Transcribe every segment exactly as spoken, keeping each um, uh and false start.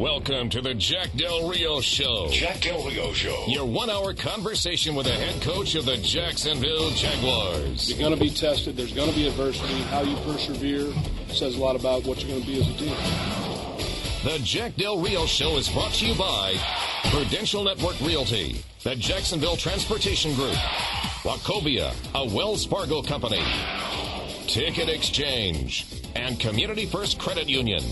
Welcome to the Jack Del Rio Show. Jack Del Rio Show. Your one-hour conversation with the head coach of the Jacksonville Jaguars. You're going to be tested. There's going to be adversity. How you persevere says a lot about what you're going to be as a team. The Jack Del Rio Show is brought to you by Prudential Network Realty, the Jacksonville Transportation Group, Wachovia, a Wells Fargo company, Ticket Exchange, and Community First Credit Union.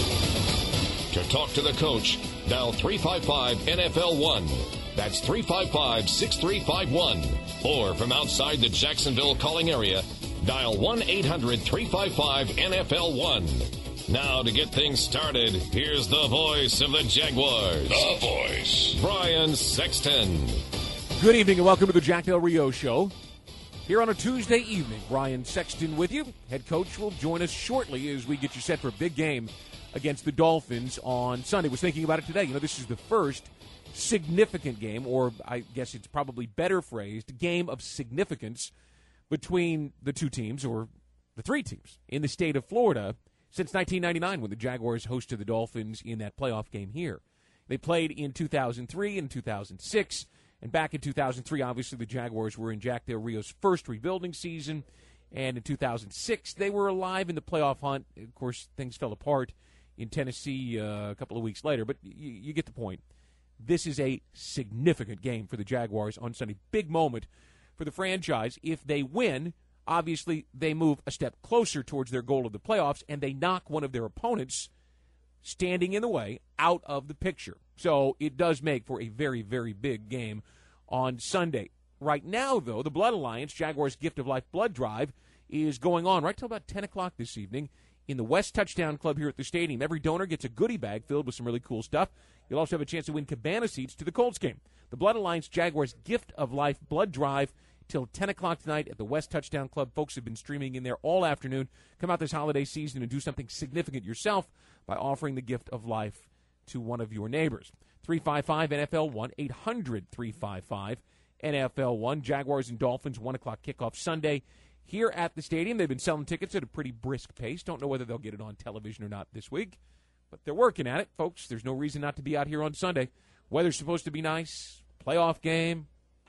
To talk to the coach, dial three five five N F L one. That's three five five, six three five one. Or from outside the Jacksonville calling area, dial one eight hundred, three five five, N F L one. Now, to get things started, here's the voice of the Jaguars. The voice. Brian Sexton. Good evening and welcome to the Jack Del Rio Show. Here on a Tuesday evening, Brian Sexton with you. Head coach will join us shortly as we get you set for a big game against the Dolphins on Sunday. Was thinking about it today. You know, this is the first significant game, or I guess it's probably better phrased, game of significance between the two teams, or the three teams, in the state of Florida since nineteen ninety-nine when the Jaguars hosted the Dolphins in that playoff game here. They played in two thousand three and two thousand six, and back in two thousand three, obviously the Jaguars were in Jack Del Rio's first rebuilding season, and in two thousand six they were alive in the playoff hunt. Of course, things fell apart in Tennessee uh, a couple of weeks later, but you, you get the point. This is a significant game for the Jaguars on Sunday. Big moment for the franchise. If they win, obviously they move a step closer towards their goal of the playoffs, and they knock one of their opponents standing in the way out of the picture. So it does make for a very, very big game on Sunday. Right now, though, the Blood Alliance, Jaguars Gift of Life Blood Drive, is going on right till about ten o'clock this evening in the West Touchdown Club here at the stadium. Every donor gets a goodie bag filled with some really cool stuff. You'll also have a chance to win cabana seats to the Colts game. The Blood Alliance Jaguars Gift of Life Blood Drive till ten o'clock tonight at the West Touchdown Club. Folks have been streaming in there all afternoon. Come out this holiday season and do something significant yourself by offering the gift of life to one of your neighbors. three five five N F L one, eight hundred, three five five, N F L one. Jaguars and Dolphins, one o'clock kickoff Sunday here at the stadium. They've been selling tickets at a pretty brisk pace. Don't know whether they'll get it on television or not this week, but they're working at it, folks. There's no reason not to be out here on Sunday. Weather's supposed to be nice. Playoff game.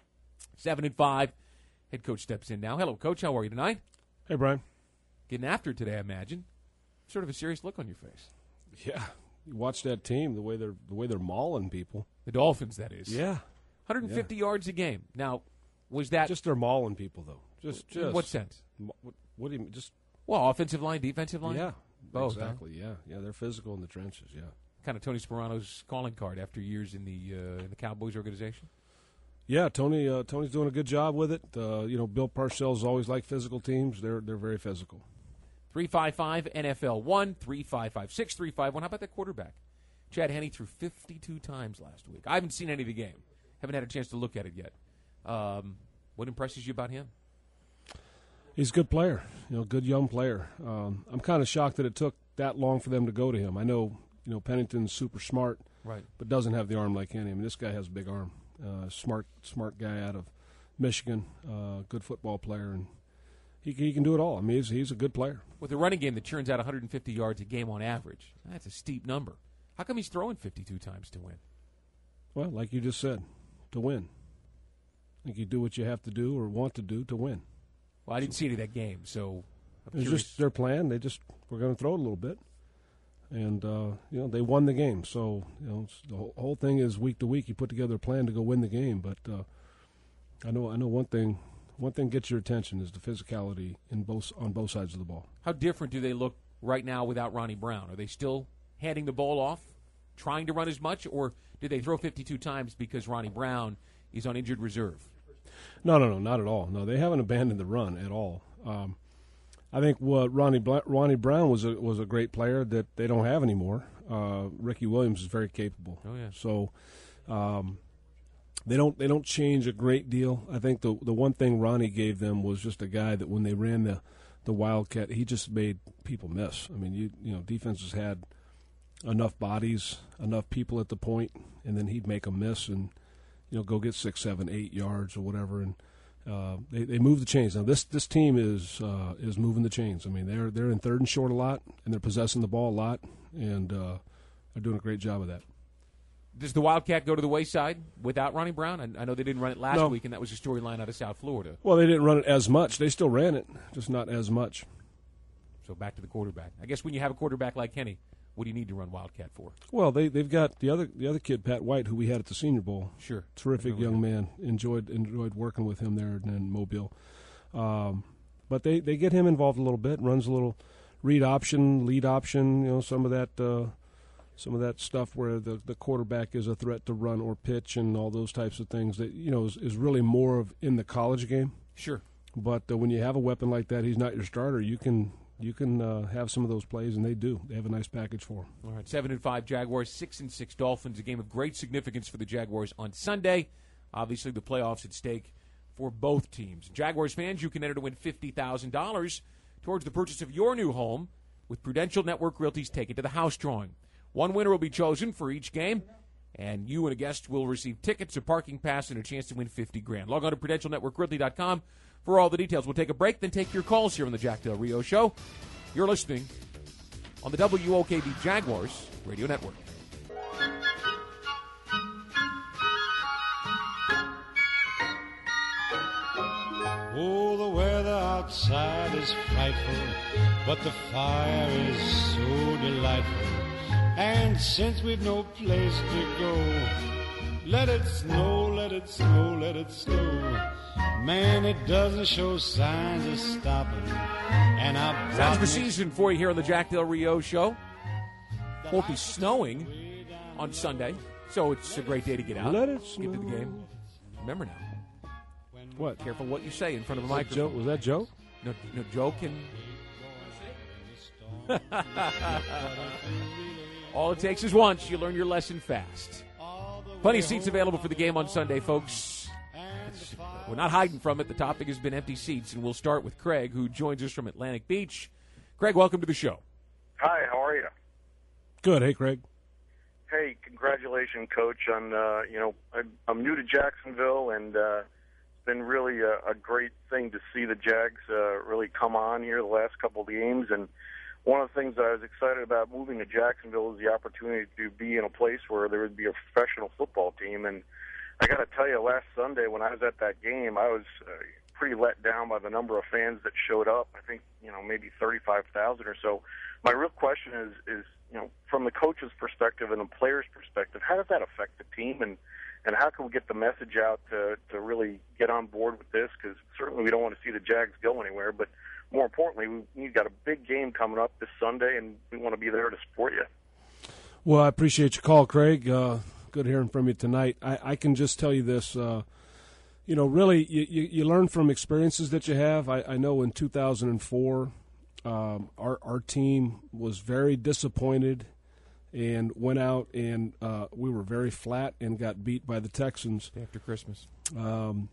Seven and five. Head coach steps in now. Hello, Coach. How are you tonight? Hey, Brian. Getting after it today, I imagine. Sort of a serious look on your face. Yeah, you watch that team, the way they're the way they're mauling people. The Dolphins, that is. Yeah, one hundred fifty yeah. yards a game. Now, was that just they're mauling people though? Just, just in what sense? What, what do you mean? Just well, offensive line, defensive line. Yeah, both. Exactly. Huh? Yeah, yeah. They're physical in the trenches. Yeah. Kind of Tony Sperano's calling card after years in the uh, in the Cowboys organization. Yeah, Tony. Uh, Tony's doing a good job with it. Uh, you know, Bill Parcells always liked physical teams. They're they're very physical. three five five N F L one, three five five, six three five one. How about that quarterback? Chad Henne threw fifty-two times last week. I haven't seen any of the game. Haven't had a chance to look at it yet. Um, what impresses you about him? He's a good player. You know, good young player. Um, I'm kind of shocked that it took that long for them to go to him. I know, you know, Pennington's super smart, right, but doesn't have the arm like Henne. I mean, this guy has a big arm. Uh, smart, smart guy out of Michigan. Uh, good football player, and he he can do it all. I mean, he's he's a good player. With a running game that churns out one hundred fifty yards a game on average, that's a steep number. How come he's throwing fifty-two times to win? Well, like you just said, to win. I think you do what you have to do or want to do to win. Well, I didn't see any of that game, so I'm it's curious. Just their plan. They just were going to throw it a little bit, and uh, you know they won the game. So you know the whole, whole thing is week to week. You put together a plan to go win the game. But uh, I know I know one thing. One thing gets your attention is the physicality in both on both sides of the ball. How different do they look right now without Ronnie Brown? Are they still handing the ball off, trying to run as much, or did they throw fifty-two times because Ronnie Brown is on injured reserve? No, no, no, not at all. No, they haven't abandoned the run at all. Um, I think what Ronnie Bla- Ronnie Brown was a, was a great player that they don't have anymore. Uh, Ricky Williams is very capable. Oh yeah. So um, they don't they don't change a great deal. I think the the one thing Ronnie gave them was just a guy that when they ran the the Wildcat, he just made people miss. I mean, you you know, defenses had enough bodies, enough people at the point, and then he'd make them miss and, you know, go get six, seven, eight yards or whatever, and uh, they they move the chains. Now this this team is uh, is moving the chains. I mean, they're they're in third and short a lot, and they're possessing the ball a lot, and uh, They're doing a great job of that. Does the Wildcat go to the wayside without Ronnie Brown? I, I know they didn't run it last No. week, and that was a storyline out of South Florida. Well, they didn't run it as much. They still ran it, just not as much. So back to the quarterback. I guess when you have a quarterback like Kenny, what do you need to run Wildcat for? Well, they they've got the other the other kid, Pat White, who we had at the Senior Bowl. Sure, Terrific young man. Enjoyed enjoyed working with him there in Mobile. Um, but they, they get him involved a little bit. Runs a little read option, lead option. You know, some of that uh, some of that stuff where the, the quarterback is a threat to run or pitch and all those types of things that you know is, is really more of in the college game. Sure. But uh, when you have a weapon like that, he's not your starter. You can you can uh, have some of those plays, and they do. They have a nice package for him. All right, seven and five Jaguars, six and six Dolphins. A game of great significance for the Jaguars on Sunday. Obviously, the playoffs at stake for both teams. Jaguars fans, you can enter to win fifty thousand dollars towards the purchase of your new home with Prudential Network Realty's Take It to the House drawing. One winner will be chosen for each game, and you and a guest will receive tickets, a parking pass, and a chance to win fifty grand. Log on to Prudential Network Realty dot com for all the details. We'll take a break, then take your calls here on the Jack Del Rio Show. You're listening on the W O K B Jaguars Radio Network. Oh, the weather outside is frightful, but the fire is so delightful. And since we've no place to go, let it snow, let it snow, let it snow. Man, it doesn't show signs of stopping. And I Sounds of a season for you here on the Jack Del Rio Show. Won't be snowing on Sunday, so it's a great day to get out. Let it Get to the game. Remember now. What? Careful what you say in front of a Was that Joe? microphone. Was that Joe? No, no Joe can. All it takes is once. You learn your lesson fast. Plenty of seats available for the game on Sunday, folks. It's, we're not hiding from it. The topic has been empty seats, and we'll start with Craig, who joins us from Atlantic Beach. Craig, welcome to the show. Hi, how are you? Good. Hey, Craig. Hey, congratulations, Coach. On uh, you know, I'm, I'm new to Jacksonville, and uh, it's been really a, a great thing to see the Jags uh, really come on here the last couple of games. And one of the things that I was excited about moving to Jacksonville is the opportunity to be in a place where there would be a professional football team. And I got to tell you, last Sunday when I was at that game, I was uh, pretty let down by the number of fans that showed up. I think, you know, maybe thirty-five thousand or so. My real question is, is, you know, from the coach's perspective and the player's perspective, how does that affect the team, and, and how can we get the message out to, to really get on board with this? Because certainly we don't want to see the Jags go anywhere, but more importantly, we, we've got a big game coming up this Sunday, and we want to be there to support you. Well, I appreciate your call, Craig. Uh, good hearing from you tonight. I, I can just tell you this. Uh, you know, really, you, you, you learn from experiences that you have. I, I know in two thousand four, um, our, our team was very disappointed and went out, and uh, we were very flat and got beat by the Texans. After Christmas. Um,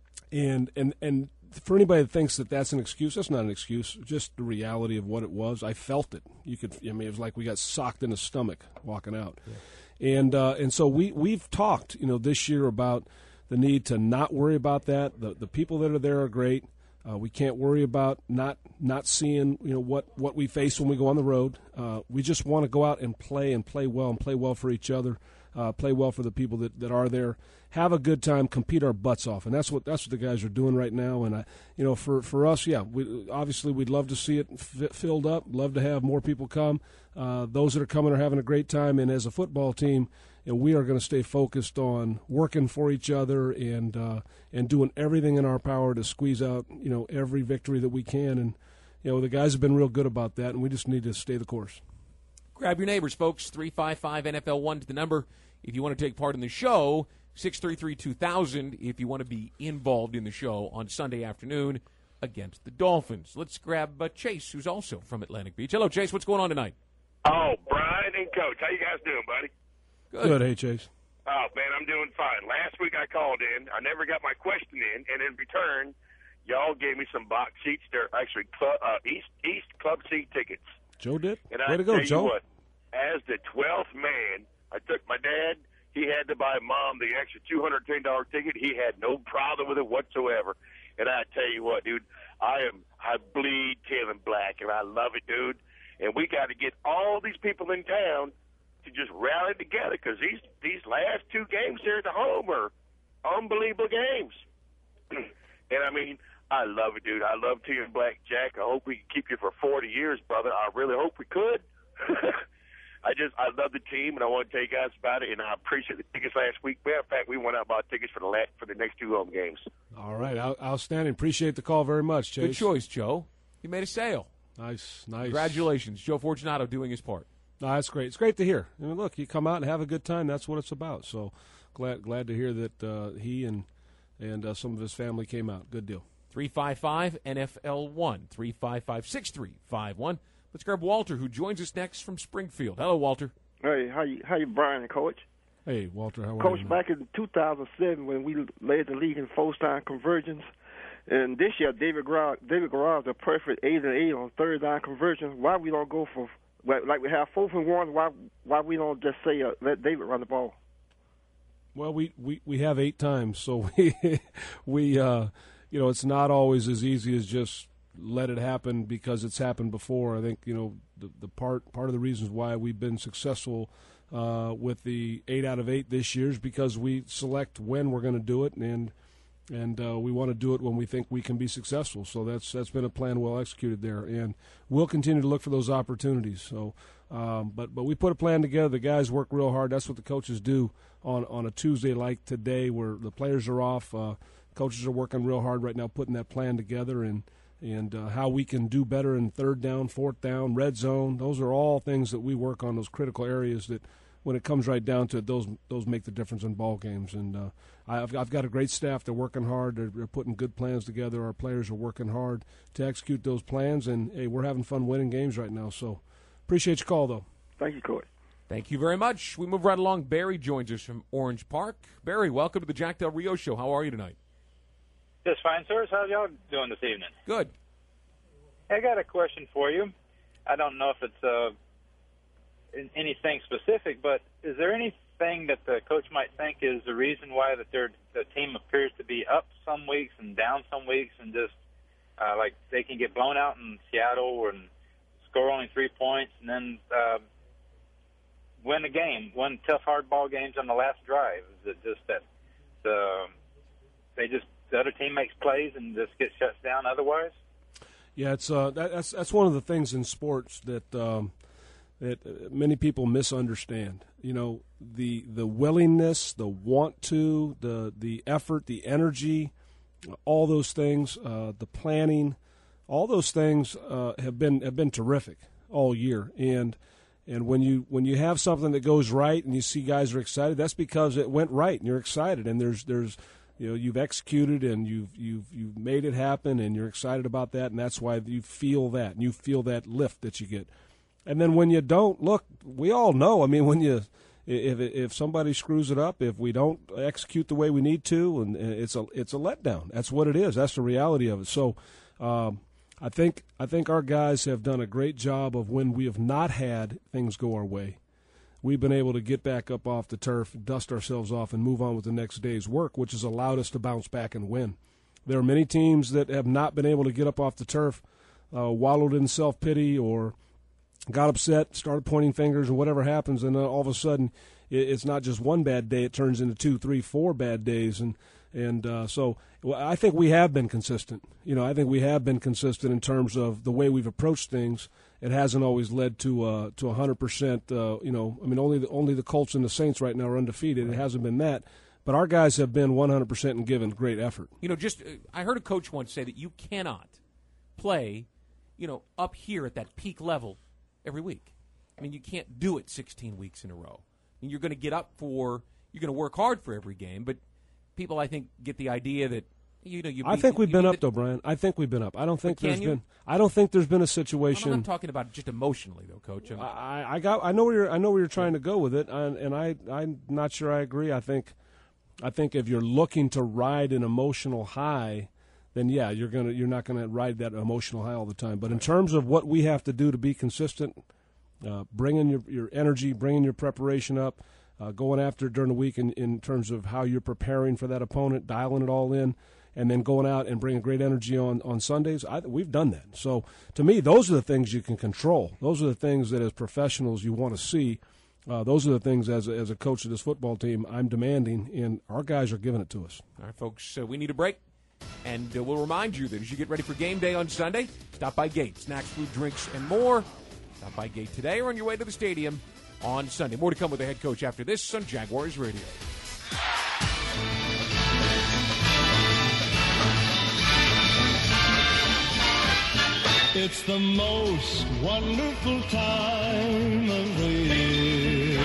and, and, and for anybody that thinks that that's an excuse, that's not an excuse. Just the reality of what it was. I felt it. You could. I mean, it was like we got socked in the stomach walking out. Yeah. And uh, and so we we've talked, you know, this year about the need to not worry about that. The the people that are there are great. Uh, we can't worry about not not seeing, you know, what, what we face when we go on the road. Uh, we just want to go out and play and play well and play well for each other. Uh, play well for the people that, that are there, have a good time, compete our butts off, and that's what that's what the guys are doing right now. And I, you know, for, for us, yeah, we, obviously we'd love to see it f- filled up, love to have more people come. Uh, those that are coming are having a great time, and as a football team, you know, we are going to stay focused on working for each other and uh, and doing everything in our power to squeeze out, you know, every victory that we can. And you know, the guys have been real good about that, and we just need to stay the course. Grab your neighbors, folks. three five five N F L one to the number. If you want to take part in the show, six three three two thousand if you want to be involved in the show on Sunday afternoon against the Dolphins. Let's grab uh, Chase, who's also from Atlantic Beach. Hello, Chase. What's going on tonight? Oh, Brian and Coach. How you guys doing, buddy? Good. Good, hey, Chase. Oh, man, I'm doing fine. Last week I called in. I never got my question in, and in return, y'all gave me some box seats. They're actually club, uh, East East Club seat tickets. Joe did? And Way I to go, tell Joe. you what, as the twelfth man, I took my dad. He had to buy Mom the extra two hundred ten dollars ticket. He had no problem with it whatsoever. And I tell you what, dude, I am I bleed Kevin Black, and I love it, dude. And we got to get all these people in town to just rallied together because these these last two games here at the home are unbelievable games. And I mean, I love it, dude. I love Team Black Jack. I hope we can keep you for forty years, brother. I really hope we could. I just, I love the team, and I want to tell you guys about it, and I appreciate the tickets last week. Matter of fact, we went out and bought tickets for the last, for the next two home games. All right. Out, outstanding. Appreciate the call very much, Chase. Good choice, Joe. You made a sale. Nice, nice. Congratulations. Joe Fortunato doing his part. No, that's great. It's great to hear. I mean, look, you come out and have a good time. That's what it's about. So glad glad to hear that uh, he and, and uh, some of his family came out. Good deal. three five five N F L one, three five five, six three five one. Let's grab Walter, who joins us next from Springfield. Hello, Walter. Hey, how you, how you, Brian and Coach? Hey, Walter, how are Coach, you? Coach, back in two thousand seven when we led the league in fourth-down conversions, and this year David Garage, David Garage, the perfect eight and eight on third-down conversions. Why we don't go for, like we have fourth and one, why why we don't just say uh, let David run the ball? Well, we, we, we have eight times, so we, we uh, you know, it's not always as easy as just let it happen because it's happened before. I think, you know, the, the part part of the reasons why we've been successful uh, with the eight out of eight this year is because we select when we're going to do it, and and uh, we want to do it when we think we can be successful. So that's that's been a plan well executed there, and we'll continue to look for those opportunities. So, um, but but we put a plan together. The guys work real hard. That's what the coaches do on on a Tuesday like today, where the players are off. Uh, coaches are working real hard right now, putting that plan together, and. and uh, how we can do better in third down, fourth down, red zone. Those are all things that we work on, those critical areas that when it comes right down to it, those those make the difference in ball games. And uh, I've, I've got a great staff. They're working hard. They're, they're putting good plans together. Our players are working hard to execute those plans. And, hey, we're having fun winning games right now. So appreciate your call, though. Thank you, Coach. Thank you very much. We move right along. Barry joins us from Orange Park. Barry, welcome to the Jack Del Rio Show. How are you tonight? Just fine, sirs. How y'all doing this evening? Good. I got a question for you. I don't know if it's uh, anything specific, but is there anything that the coach might think is the reason why that their the team appears to be up some weeks and down some weeks, and just uh, like they can get blown out in Seattle and score only three points, and then uh, win a game, win tough hard ball games on the last drive? Is it just that the they just the other team makes plays and just gets shut down otherwise? Yeah, it's uh, that, that's that's one of the things in sports that um, that many people misunderstand. You know, the the willingness, the want to, the the effort, the energy, all those things, uh, the planning, all those things uh, have been have been terrific all year. And and when you when you have something that goes right and you see guys are excited, that's because it went right and you're excited. And there's there's You know, you've executed and you've you've you've made it happen, and you're excited about that, and that's why you feel that, and you feel that lift that you get. And then when you don't, look, we all know. I mean, when you if if somebody screws it up, if we don't execute the way we need to, and it's a it's a letdown. That's what it is. That's the reality of it. So, um, I think I think our guys have done a great job of when we have not had things go our way. We've been able to get back up off the turf, dust ourselves off, and move on with the next day's work, which has allowed us to bounce back and win. There are many teams that have not been able to get up off the turf, uh, wallowed in self-pity, or got upset, started pointing fingers, and whatever happens, and then all of a sudden it's not just one bad day, it turns into two, three, four bad days. And and uh, so well, I think we have been consistent. You know, I think we have been consistent in terms of the way we've approached things. It hasn't always led to uh, to one hundred percent. Uh, you know, I mean, only the, only the Colts and the Saints right now are undefeated. It hasn't been that. But our guys have been one hundred percent and given great effort. You know, just uh, I heard a coach once say that you cannot play, you know, up here at that peak level every week. I mean, you can't do it sixteen weeks in a row. I mean, you're going to get up for, you're going to work hard for every game. But people, I think, get the idea that, you know, you. I beat, think we've you been up, the, though, Brian. I think we've been up. I don't think there's you? been. I don't think there's been a situation. I'm not talking about just emotionally, though, Coach. I'm, I, I got. I know where you're. I know where you're trying to go with it, and, and I. I'm not sure I agree. I think. I think if you're looking to ride an emotional high, then yeah, you're gonna. You're not gonna ride that emotional high all the time. But in terms of what we have to do to be consistent, uh, bringing your your energy, bringing your preparation up, uh, going after it during the week in, in terms of how you're preparing for that opponent, dialing it all in, and then going out and bringing great energy on, on Sundays, I, we've done that. So to me, those are the things you can control. Those are the things that as professionals you want to see. Uh, those are the things, as a, as a coach of this football team, I'm demanding, and our guys are giving it to us. All right, folks, uh, we need a break. And uh, we'll remind you that as you get ready for game day on Sunday, stop by Gate. Snacks, food, drinks, and more. Stop by Gate today or on your way to the stadium on Sunday. More to come with the head coach after this on Jaguars Radio. It's the most wonderful time of the year,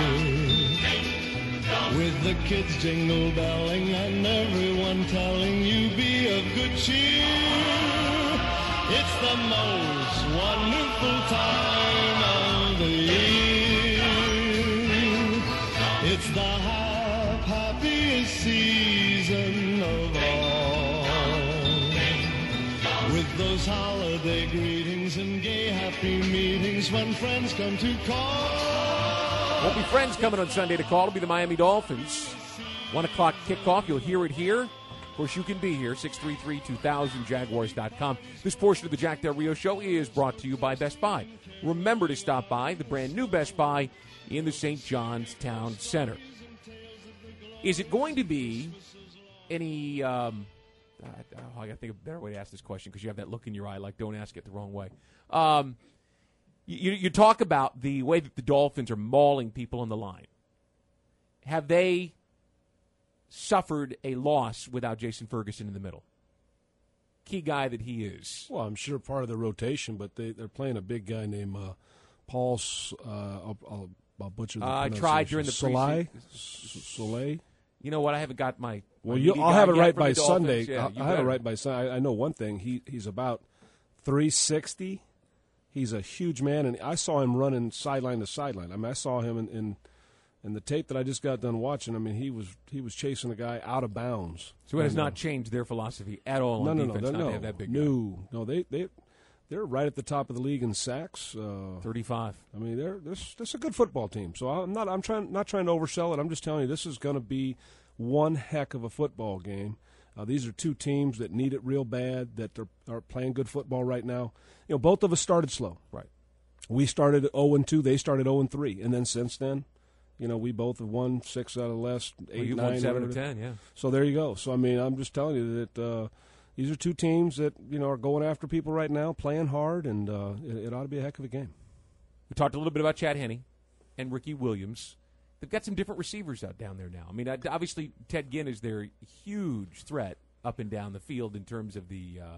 with the kids jingle belling and everyone telling you be of good cheer. It's the most wonderful time of the year. It's the hap- happiest season of all, with those holiday greetings and gay happy meetings when friends come to call. Won't be friends coming on Sunday to call. It'll be the Miami Dolphins. One o'clock kickoff. You'll hear it here. Of course, you can be here. six three three, two thousand, Jaguars dot com. This portion of the Jack Del Rio Show is brought to you by Best Buy. Remember to stop by the brand new Best Buy in the Saint John's Town Center. Is it going to be any... Um, uh, oh, I got to think of a better way to ask this question because you have that look in your eye like don't ask it the wrong way. Um, you, you talk about the way that the Dolphins are mauling people on the line. Have they suffered a loss without Jason Ferguson in the middle? Key guy that he is. Well, I'm sure part of the rotation, but they, they're playing a big guy named uh, Paul, uh, I'll, I'll, I'll butcher the uh, I pronunciation. tried during the Soleil? preseason. Soleil? You know what? I haven't got my. Well, my you, media I'll guy have it yet right from by the Dolphins. Sunday. Yeah, I'll, you I'll have it better. right by Sunday. I, I know one thing. He He's about three sixty. He's a huge man, and I saw him running sideline to sideline. I mean, I saw him in, in in the tape that I just got done watching. I mean, he was he was chasing a guy out of bounds. So it has And, uh, not changed their philosophy at all no, on no, defense. no, not no, to have that big guy. no, no. They they they're right at the top of the league in sacks. Uh, thirty-five. I mean, they're this this is a good football team. So I'm not I'm trying not trying to oversell it. I'm just telling you this is going to be one heck of a football game. Uh, these are two teams that need it real bad, that are, are playing good football right now. You know, both of us started slow. Right. We started oh and two. They started oh and three, and then since then, you know, we both have won six out of the last eight, Well, you nine, won seven whatever. or ten, yeah. So there you go. So I mean, I'm just telling you that uh, these are two teams that you know are going after people right now, playing hard, and uh, it, it ought to be a heck of a game. We talked a little bit about Chad Henne and Ricky Williams. They've got some different receivers out down there now. I mean, obviously Ted Ginn is their huge threat up and down the field in terms of the uh,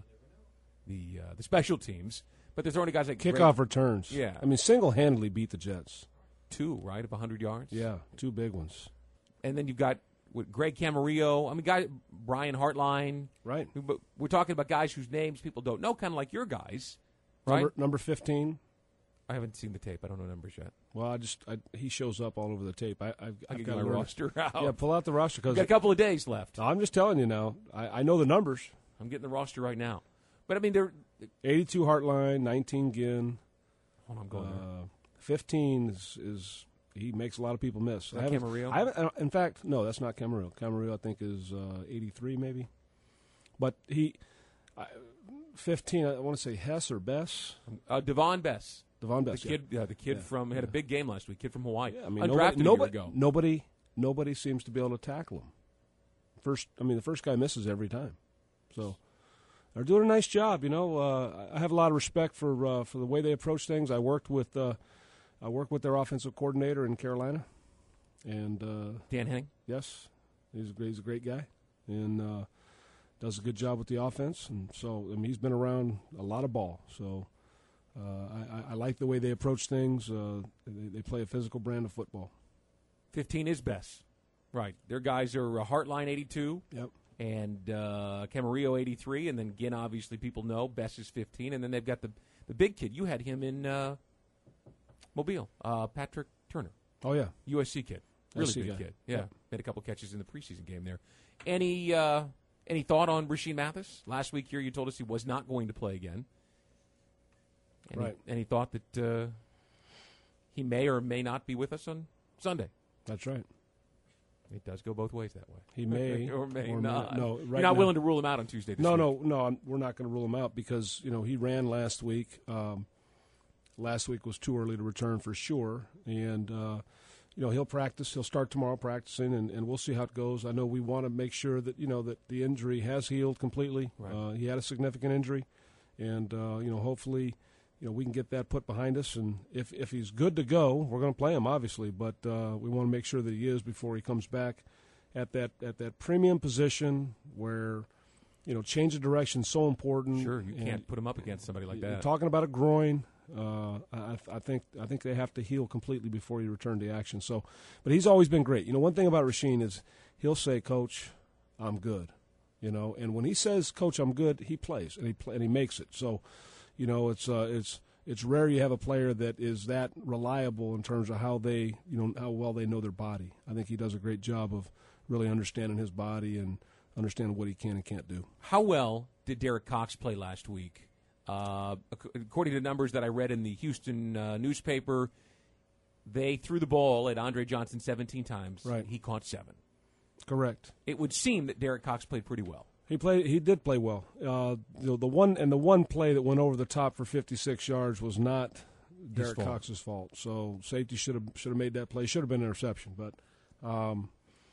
the uh, the special teams. But they're throwing to guys like Kickoff Greg, returns. Yeah. I mean, single-handedly beat the Jets. Two, right, of one hundred yards? Yeah, two big ones. And then you've got what, Greg Camarillo. I mean, guy Brian Hartline. Right. But we're talking about guys whose names people don't know, kind of like your guys, right? Number, number fifteen. I haven't seen the tape. I don't know numbers yet. Well, I just I, he shows up all over the tape. I, I've, I I've can got get my to learn- roster out. Yeah, pull out the roster We've because got a couple of days left. I'm just telling you now. I, I know the numbers. I'm getting the roster right now. But, I mean, they're eighty-two Hartline, nineteen Ginn. Hold on, I'm going uh, there. fifteen is, is he makes a lot of people miss. that I haven't- Camarillo? I haven't, in fact, no, that's not Camarillo. Camarillo, I think, is uh, eighty-three maybe. But he, I, fifteen, I want to say Hess or Bess. Uh, Devon Bess. Devon The Bess, yeah. kid, uh, the kid Yeah, from had a big game last week. Kid from Hawaii, Yeah, I mean, undrafted nobody, a nobody, year ago. nobody, nobody seems to be able to tackle him. First, I mean, the first guy misses every time. So they're doing a nice job. You know, uh, I have a lot of respect for uh, for the way they approach things. I worked with uh, I worked with their offensive coordinator in Carolina, and uh, Dan Henning. yes, he's a, he's a great guy, and uh, does a good job with the offense. And so, I mean, he's been around a lot of ball. So. Uh, I, I like the way they approach things. Uh, they, they play a physical brand of football. Fifteen is Bess, right? Their guys are uh, Hartline eighty-two, Yep. and uh, Camarillo eighty-three, and then Ginn obviously people know Bess is fifteen, and then they've got the the big kid. You had him in uh, Mobile, uh, Patrick Turner. Oh yeah, U S C kid, really U S C big guy. kid. Yeah, Yep. made a couple catches in the preseason game there. Any uh, any thought on Rasheed Mathis? Last week here, you told us he was not going to play again. Any, Right. any thought that uh, he may or may not be with us on Sunday? That's right. It does go both ways that way. He may or may or may not. not. No, You're right not now- willing to rule him out on Tuesday. This No, week. no, no. I'm, we're not going to rule him out because you know he ran last week. Um, last week was too early to return for sure, and uh, you know, he'll practice. He'll start tomorrow practicing, and, and we'll see how it goes. I know we want to make sure that, you know, that the injury has healed completely. Right. Uh, he had a significant injury, and, uh, you know, hopefully, you know, we can get that put behind us. And if, if he's good to go, we're going to play him, obviously. But uh, we want to make sure that he is before he comes back at that at that premium position where, you know, change of direction is so important. Sure, you can't and put him up against somebody like you're that. talking about a groin. Uh, I, I think I think they have to heal completely before you return to action. So, but he's always been great. You know, one thing about Rashean is he'll say, "Coach, I'm good." You know, and when he says, "Coach, I'm good," he plays and he play, and he makes it. So, you know, it's uh, it's it's rare you have a player that is that reliable in terms of how they, you know, how well they know their body. I think he does a great job of really understanding his body and understanding what he can and can't do. How well did Derek Cox play last week? Uh, according to numbers that I read in the Houston uh, newspaper, they threw the ball at Andre Johnson seventeen times. Right. He caught seven. Correct. It would seem that Derek Cox played pretty well. He played. He did play well. Uh, the, the one and the one play that went over the top for fifty-six yards was not Derek fault. Cox's fault. So safety should have should have made that play. Should have been an interception, but um,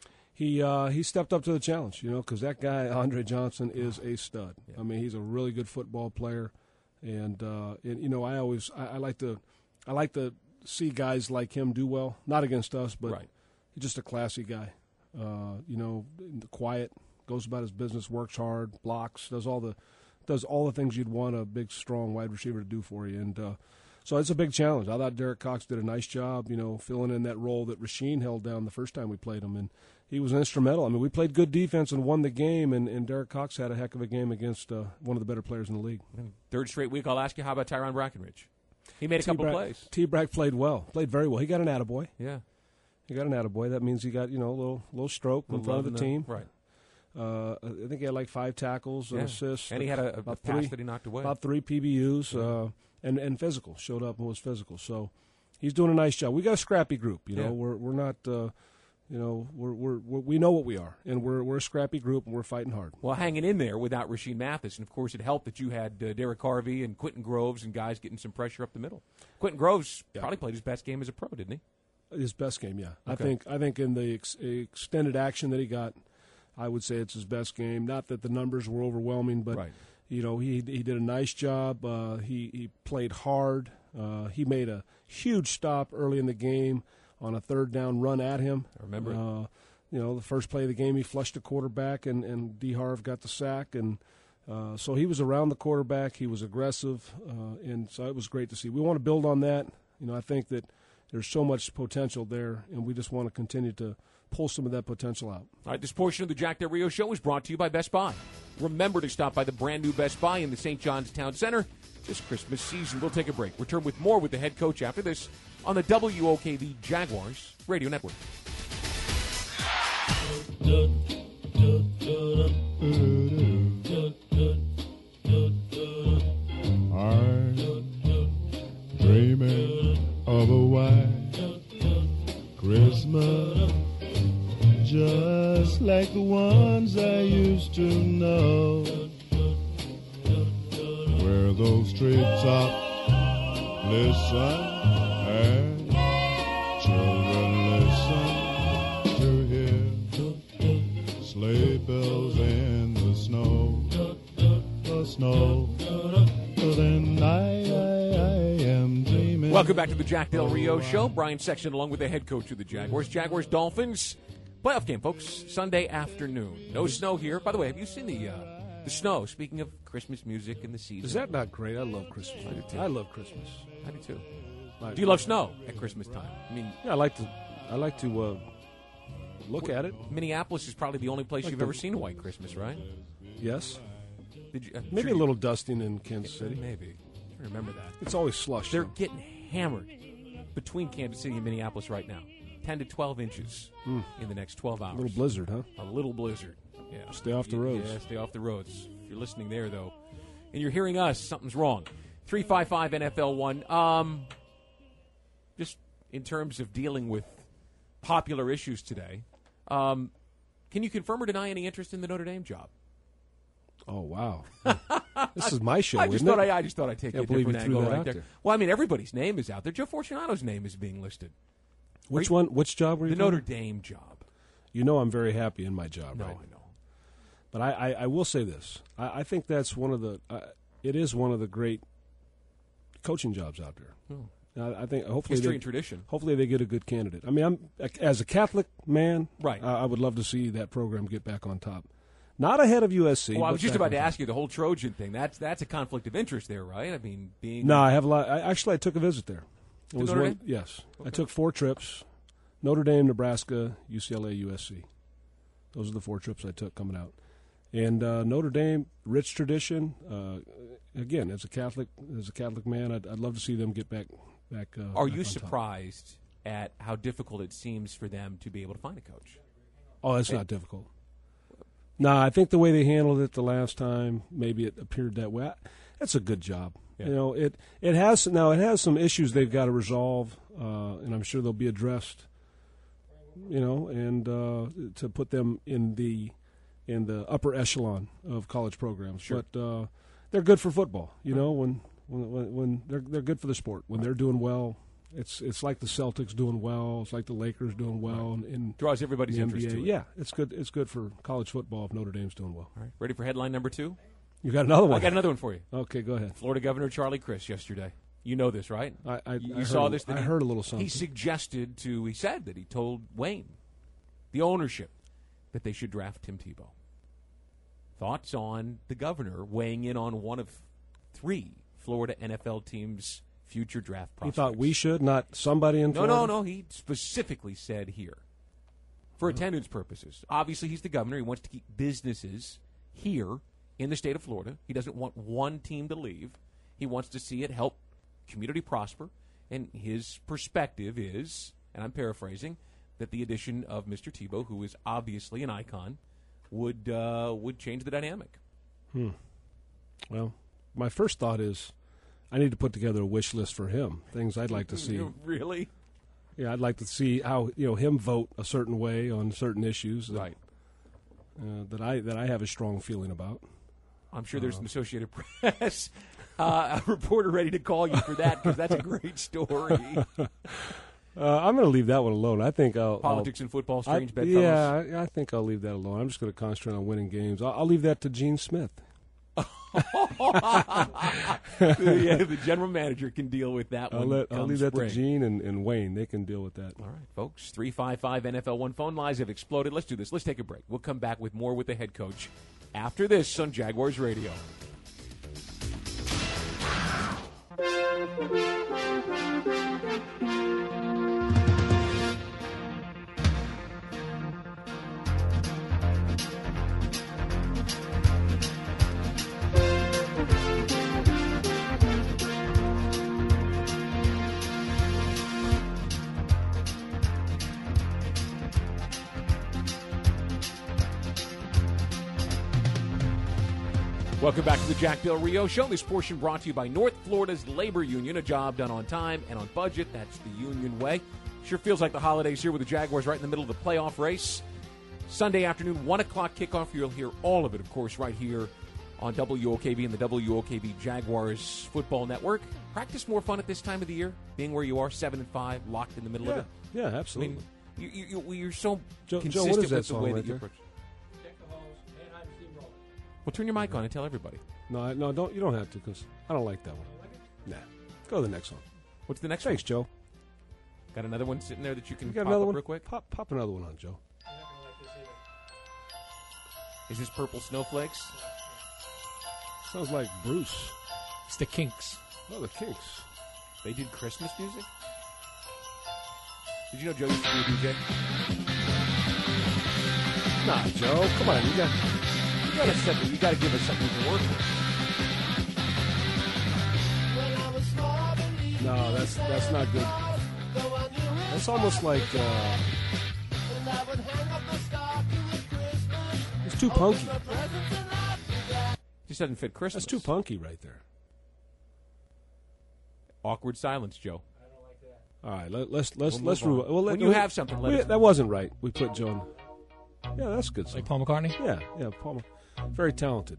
he uh, he stepped up to the challenge. You know, because that guy Andre Johnson is a stud. Yeah. I mean, he's a really good football player, and, uh, and you know, I always I, I like to I like to see guys like him do well. Not against us, but Right. he's just a classy guy. Uh, you know, quiet. Goes about his business, works hard, blocks, does all the does all the things you'd want a big, strong wide receiver to do for you. And uh, so it's a big challenge. I thought Derek Cox did a nice job, you know, filling in that role that Rashean held down the first time we played him. And he was instrumental. I mean, we played good defense and won the game, and, and Derek Cox had a heck of a game against uh, one of the better players in the league. Third straight week, I'll ask you, how about Tyron Brackenridge? He made a couple T-Brack, plays. T-Brack played well, played very well. He got an attaboy. Yeah. He got an attaboy. That means he got, you know, a little, little stroke in front of the Loving team. Right. Uh, I think he had like five tackles, Yeah. an assist. And he had a, a about pass three, that he knocked away. About three P B Us, uh, and, and physical. Showed up and was physical. So he's doing a nice job. We got a scrappy group. You know, Yeah. we're we're not, uh, you know, we're, we're, we're we know what we are, and we're we're a scrappy group, and we're fighting hard. Well, hanging in there without Rashean Mathis. And, of course, it helped that you had uh, Derek Harvey and Quentin Groves and guys getting some pressure up the middle. Quentin Groves Yeah. probably played his best game as a pro, didn't he? His best game, yeah. I Okay. think I think in the ex- extended action that he got, I would say it's his best game. Not that the numbers were overwhelming, but Right. you know he he did a nice job. Uh, he he played hard. Uh, he made a huge stop early in the game on a third down run at him. I remember it. Uh, you know, the first play of the game, he flushed the quarterback, and and D. Harv got the sack, and uh, so he was around the quarterback. He was aggressive, uh, and so it was great to see. We want to build on that. You know, I think that there's so much potential there, and we just want to continue to pull some of that potential out. All right, this portion of the Jack Del Rio Show is brought to you by Best Buy. Remember to stop by the brand new Best Buy in the Saint John's Town Center this Christmas season. We'll take a break. Return with more with the head coach after this on the W O K V Jaguars Radio Network. I'm dreaming of a white Christmas, just like the ones I used to know, where those treetops listen and children listen to hear sleigh bells in the snow, the snow. Then I, I, I am dreaming. Welcome back to the Jack Del Rio Show. Brian Sexton along with the head coach of the Jaguars. Jaguars Dolphins playoff game, folks, Sunday afternoon. No snow here. By the way, have you seen the uh, the snow? Speaking of Christmas music and the season. Is that not great? I love Christmas. I do too. I love Christmas. I do too. I- Do you love snow at Christmas time? I mean, Yeah, I like to. I like to uh, look at it. Minneapolis is probably the only place Like you've the- ever seen a white Christmas, right? Yes, Did you, I'm maybe sure a you- little dusting in Kansas City. Maybe. I remember that. It's always slush. They're though. getting hammered between Kansas City and Minneapolis right now. ten to twelve inches in the next twelve hours. a little blizzard, huh? A little blizzard. Yeah. Stay off the roads. Yeah, stay off the roads. If you're listening there, though, and you're hearing us, something's wrong. three five five N F L one. Um, just in terms of dealing with popular issues today, um, can you confirm or deny any interest in the Notre Dame job? Oh wow, this is my show. I just isn't thought it? I, I just thought I'd take Can't a believe different you threw angle that right out there. there. Well, I mean, everybody's name is out there. Joe Fortunato's name is being listed. Which one? Which job were you The talking? Notre Dame job. You know I'm very happy in my job, No, right? I know. But I, I, I will say this. I, I think that's one of the uh, – it is one of the great coaching jobs out there. Oh. I, I think hopefully History they, and tradition. Hopefully they get a good candidate. I mean, I'm as a Catholic man, right. I, I would love to see that program get back on top. Not ahead of U S C. Well, I was but just back about on to top. ask you the whole Trojan thing. That's that's a conflict of interest there, right? I mean, being No, I have a lot. I, actually, I took a visit there. It To was Notre one, Dame? Yes, Okay. I took four trips: Notre Dame, Nebraska, U C L A, U S C. Those are the four trips I took coming out. And uh, Notre Dame, rich tradition. Uh, again, as a Catholic, as a Catholic man, I'd, I'd love to see them get back. back uh, Are back you on top. surprised at how difficult it seems for them to be able to find a coach? Oh, it's not difficult. No, I think the way they handled it the last time, maybe it appeared that way. That's a good job. Yeah. You know, it it has now it has some issues they've got to resolve, uh, and I'm sure they'll be addressed. You know, and uh, to put them in the in the upper echelon of college programs, Sure. but uh, they're good for football. You know, when when when they're they're good for the sport. When they're doing well, it's it's like the Celtics doing well. It's like the Lakers doing well. Right. In, in Draws everybody's the interest N B A. to it. Yeah, it's good. It's good for college football if Notre Dame's doing well. All right. Ready for headline number two? You got another one? I got another one for you. Okay, go ahead. Florida Governor Charlie Crist yesterday. You know this, right? I, I, you I you saw heard, this. That I he, heard a little something. He suggested to. He said that he told Wayne, the ownership, that they should draft Tim Tebow. Thoughts on the governor weighing in on one of three Florida N F L teams' future draft He prospects? thought we should, not somebody in No, Florida? no, no. He specifically said here. For attendance purposes. Obviously, he's the governor. He wants to keep businesses here in the state of Florida. He doesn't want one team to leave. He wants to see it help community prosper. And his perspective is, and I'm paraphrasing, that the addition of Mister Tebow, who is obviously an icon, would uh, would change the dynamic. Hmm. Well, my first thought is I need to put together a wish list for him, things I'd like to see. Really? Yeah, I'd like to see how you know him vote a certain way on certain issues that, Right. uh, that I that I have a strong feeling about. I'm sure there's Uh, an Associated Press uh, a reporter ready to call you for that because that's a great story. Uh, I'm going to leave that one alone. I think I'll Politics I'll, and football, I, strange bedfellows. Yeah, I, I think I'll leave that alone. I'm just going to concentrate on winning games. I'll, I'll leave that to Gene Smith. Yeah, the general manager can deal with that I'll, one. let, I'll come leave that spring. to Gene and, and Wayne. They can deal with that. All right, folks. three five five N F L one phone lines have exploded. Let's do this. Let's take a break. We'll come back with more with the head coach after this on Jaguars Radio. Welcome back to the Jack Del Rio Show. This portion brought to you by North Florida's Labor Union, a job done on time and on budget. That's the union way. Sure feels like the holidays here with the Jaguars right in the middle of the playoff race. Sunday afternoon, one o'clock kickoff. You'll hear all of it, of course, right here on W O K B and the W O K B Jaguars Football Network. Practice more fun at this time of the year, being where you are, seven and five, locked in the middle Yeah, of it. yeah, I absolutely. mean, you, you, you, you're so Joe- Joe, consistent what is that with the song way right that you there? approach. Well, turn your mic on and tell everybody. No, I- no, don't. You don't have to because I don't like that one. Nah, go to the next one. What's the next Thanks, one? Joe. Got another one sitting there that you can You got pop another up one? real quick? Pop, pop another one on, Joe. Is this Purple Snowflakes? Sounds like Bruce. It's the Kinks. Oh, the Kinks. They did Christmas music? Did you know Joe used to be a D J? Nah, Joe, come on. You got. You gotta, set, you gotta give us something to work with. No, that's that's not good. That's almost like uh, it's too punky. Just doesn't fit Christmas. That's too punky right there. Awkward silence, Joe. All right, let, let's let's We'll let's move on. ru- well, let, When you have something, let we- us know. that wasn't right. We put Joe. in- Yeah, that's good. Like Song. Paul McCartney? Yeah, yeah, Paul. Very talented.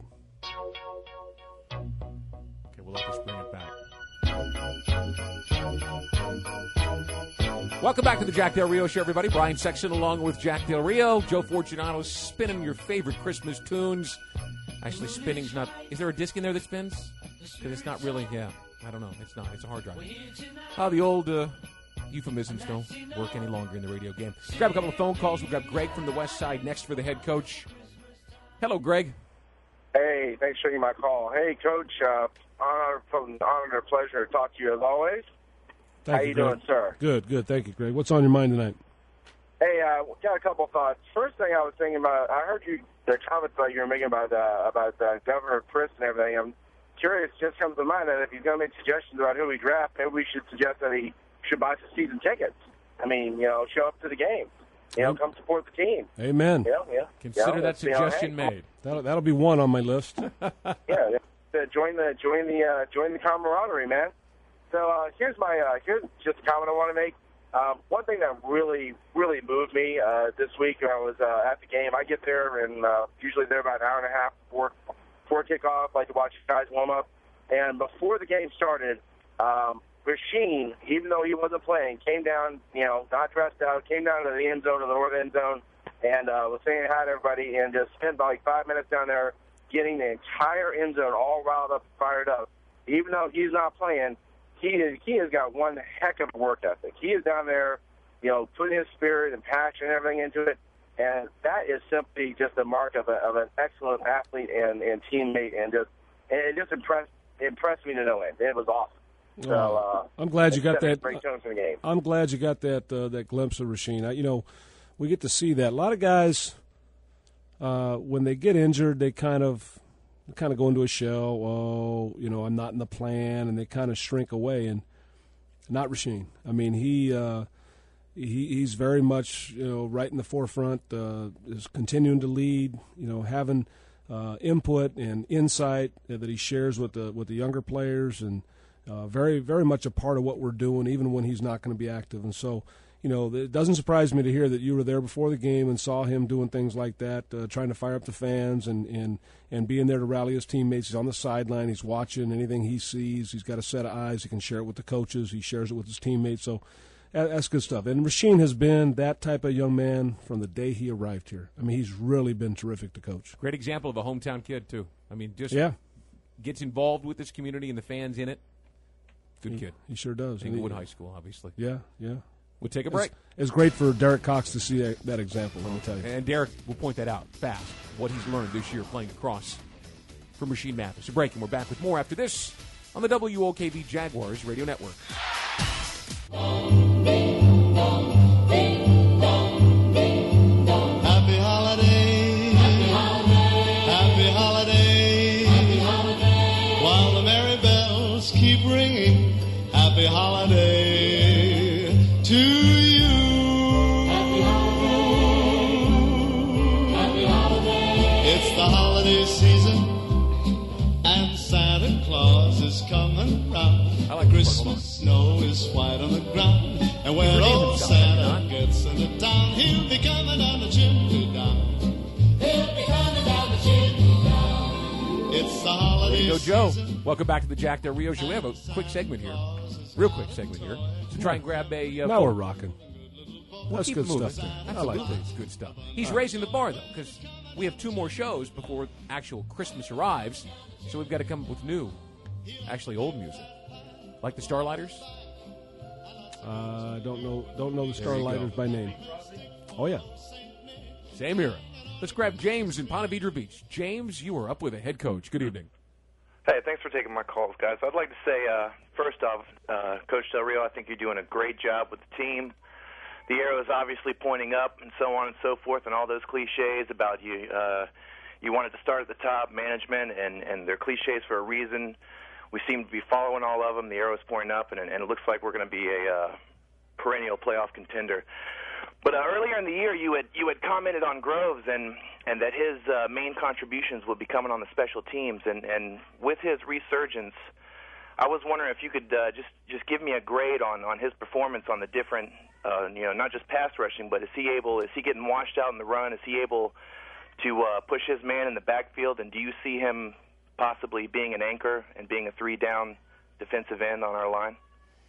Okay, we'll let this bring it back. Welcome back to the Jack Del Rio Show, everybody. Brian Sexton along with Jack Del Rio. Joe Fortunato spinning your favorite Christmas tunes. Actually, spinning's not... Is there a disc in there that spins? Because it's not really... Yeah, I don't know. It's not. It's a hard drive. Oh, the old uh, euphemisms don't work any longer in the radio game. Let's grab a couple of phone calls. We've got Greg from the West Side next for the head coach. Hello, Greg. Hey, thanks for taking my call. Hey, Coach. Uh, honor, honor and pleasure to talk to you as always. Thank How you, you Greg. doing, sir? Good, good. Thank you, Greg. What's on your mind tonight? Hey, uh, got a couple thoughts. First thing I was thinking about, I heard you the comments that you were making about uh, about uh, Governor Priss and everything. I'm curious. Just comes to mind that if he's going to make suggestions about who we draft, maybe we should suggest that he should buy some season tickets. I mean, you know, show up to the game. You know, come support the team. Amen. Yeah, yeah. Consider you know, that you know, suggestion hey, made. That'll, that'll be one on my list. yeah, uh, join the join the uh, join the camaraderie, man. So uh, here's my uh, here's just a comment I want to make. Um, one thing that really really moved me uh, this week when I was uh, at the game. I get there and uh, usually there about an hour and a half before before kickoff. Like to watch the guys warm up. And before the game started, um, Rasheen, even though he wasn't playing, came down, you know, not dressed out, came down to the end zone, to the north end zone, and uh, was saying hi to everybody, and just spent about like five minutes down there getting the entire end zone all riled up and fired up. Even though he's not playing, he is, he has got one heck of a work ethic. He is down there, you know, putting his spirit and passion and everything into it, and that is simply just a mark of, a, of an excellent athlete and, and teammate, and just and it just impressed impressed me to no end. It was awesome. So, uh, I'm glad you got that. Great tones in the game. I'm glad you got that uh, that glimpse of Rasheen. I, you know, we get to see that. A lot of guys, uh, when they get injured, they kind of kind of go into a shell. Oh, you know, I'm not in the plan, and they kind of shrink away. And not Rasheen. I mean, he uh, he he's very much, you know, right in the forefront. Uh, is continuing to lead. You know, having uh, input and insight that he shares with the with the younger players, and uh, very very much a part of what we're doing, even when he's not going to be active. And so, you know, it doesn't surprise me to hear that you were there before the game and saw him doing things like that, uh, trying to fire up the fans and, and, and being there to rally his teammates. He's on the sideline. He's watching anything he sees. He's got a set of eyes. He can share it with the coaches. He shares it with his teammates. So that, that's good stuff. And Rasheen has been that type of young man from the day he arrived here. I mean, he's really been terrific to coach. Great example of a hometown kid, too. I mean, just yeah. gets involved with this community and the fans in it. Good he, kid. He sure does. Inglewood High School, obviously. Yeah, yeah. We'll take a break. It's, it's great for Derek Cox to see that, that example, let me tell you. And Derek will point that out fast, what he's learned this year playing across from Rasheen Mathis. A break, and we're back with more after this on the W O K V Jaguars Radio Network. Happy holiday, happy holiday, happy holiday, happy holiday. While the merry bells keep ringing, happy holiday to you. Happy holiday, happy holiday. It's the holiday season, and Santa Claus is coming round. I like Christmas snow is white on the ground, and when old Santa gets into town, he'll be coming down the chimney down. He'll be coming down the chimney down. It's the holiday Go, Joe. season. Welcome back to the Jack Del Rio Show. We have a quick segment here, real quick segment here, to try and grab a. Uh, now phone. we're rocking. We'll That's keep good moving. stuff. There. I Absolutely, like that. it's good stuff. He's raising the bar, though, because we have two more shows before actual Christmas arrives, so we've got to come up with new, actually old music. Like the Starlighters? I uh, don't know don't know the There you Starlighters go. by name. Oh, yeah. Same era. Let's grab James in Ponte Vedra Beach. James, you are up with a head coach. Good evening. Hey, thanks for taking my calls, guys. I'd like to say, uh, first off, uh, Coach Del Rio, I think you're doing a great job with the team. The arrow is obviously pointing up and so on and so forth, and all those cliches about you. Uh, you wanted to start at the top, management, and, and they're cliches for a reason. We seem to be following all of them. The arrow is pointing up, and, and it looks like we're going to be a uh, perennial playoff contender. But uh, earlier in the year, you had you had commented on Groves and and that his uh, main contributions would be coming on the special teams. And, and with his resurgence, I was wondering if you could uh, just just give me a grade on, on his performance on the different, uh, you know, not just pass rushing, but is he able? Is he getting washed out in the run? Is he able to uh, push his man in the backfield? And do you see him possibly being an anchor and being a three-down defensive end on our line?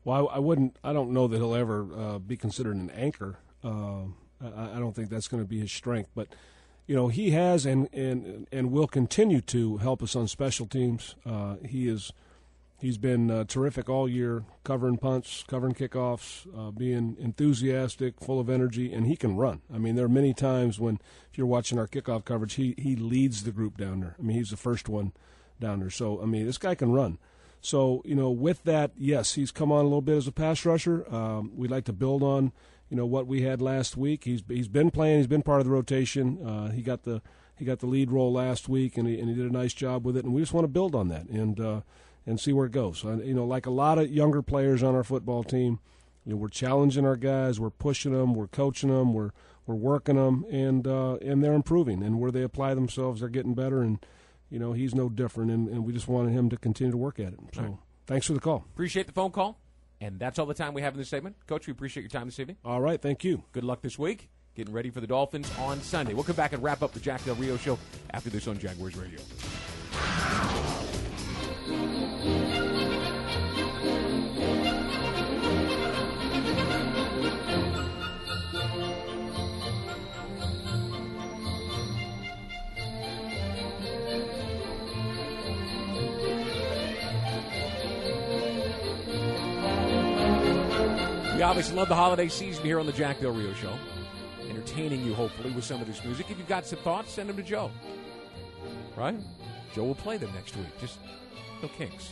Well, I, I wouldn't. I don't know that he'll ever uh, be considered an anchor. Uh, I, I don't think that's going to be his strength. But you know, he has and and and will continue to help us on special teams. Uh, he is. He's been uh, terrific all year, covering punts, covering kickoffs, uh, being enthusiastic, full of energy, and he can run. I mean, there are many times when, if you're watching our kickoff coverage, he, he leads the group down there. I mean, he's the first one down there. So, I mean, this guy can run. So, you know, with that, yes, he's come on a little bit as a pass rusher. Um, we'd like to build on, you know, what we had last week. He's he's been playing. He's been part of the rotation. Uh, he got the he got the lead role last week, and he, and he did a nice job with it. And we just want to build on that. And uh, and see where it goes. So, you know, like a lot of younger players on our football team, you know, we're challenging our guys, we're pushing them, we're coaching them, we're we're working them, and uh, and they're improving. And where they apply themselves, they're getting better. And you know, he's no different. And, and we just wanted him to continue to work at it. So, right. Thanks for the call. Appreciate the phone call. And that's all the time we have in this segment. Coach, we appreciate your time this evening. All right, thank you. Good luck this week. Getting ready for the Dolphins on Sunday. We'll come back and wrap up the Jack Del Rio Show after this on Jaguars Radio. We obviously love the holiday season here on the Jack Del Rio Show. Entertaining you, hopefully, with some of this music. If you've got some thoughts, send them to Joe. Right? Joe will play them next week. Just no kinks.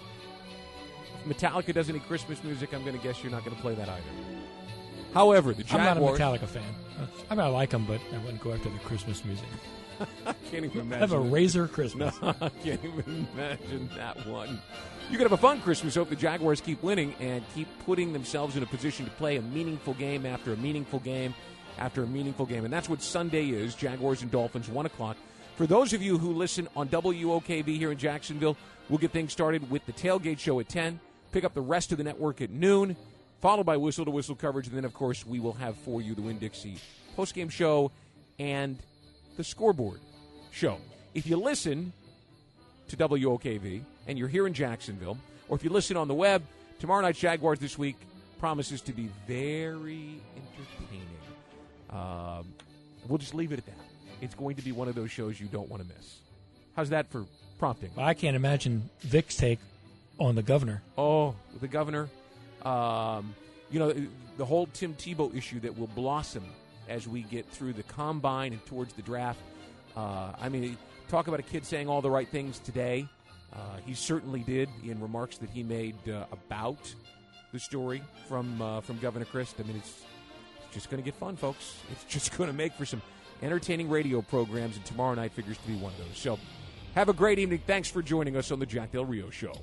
If Metallica does any Christmas music, I'm going to guess you're not going to play that either. However, the Jaguars... I'm not a Metallica fan. I mean, I like them, but I wouldn't go after the Christmas music. I can't even imagine. Have a Razor Christmas. No, I can't even imagine that one. You can have a fun Christmas. Hope the Jaguars keep winning and keep putting themselves in a position to play a meaningful game after a meaningful game after a meaningful game. And that's what Sunday is, Jaguars and Dolphins, one o'clock. For those of you who listen on W O K V here in Jacksonville, we'll get things started with the Tailgate Show at ten, pick up the rest of the network at noon, followed by whistle-to-whistle coverage, and then, of course, we will have for you the Winn-Dixie postgame show and the scoreboard show. If you listen to W O K V and you're here in Jacksonville, or if you listen on the web, tomorrow night's Jaguars this week promises to be very entertaining. Um, we'll just leave it at that. It's going to be one of those shows you don't want to miss. How's that for prompting? Well, I can't imagine Vic's take on the governor. Oh, the governor. Um, you know, the whole Tim Tebow issue that will blossom as we get through the combine and towards the draft. Uh, I mean, talk about a kid saying all the right things today. Uh, he certainly did in remarks that he made uh, about the story from uh, from Governor Christ. I mean, it's, it's just going to get fun, folks. It's just going to make for some entertaining radio programs, and tomorrow night figures to be one of those. So have a great evening. Thanks for joining us on the Jack Del Rio Show.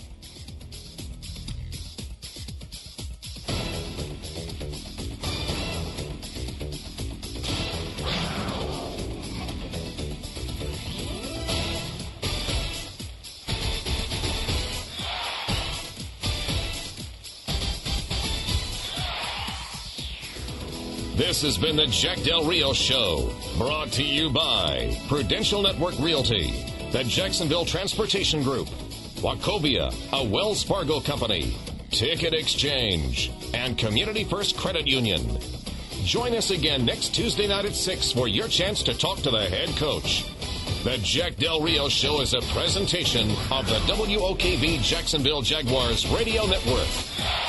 This has been the Jack Del Rio Show, brought to you by Prudential Network Realty, the Jacksonville Transportation Group, Wachovia, a Wells Fargo company, Ticket Exchange, and Community First Credit Union. Join us again next Tuesday night at six for your chance to talk to the head coach. The Jack Del Rio Show is a presentation of the W O K V Jacksonville Jaguars Radio Network.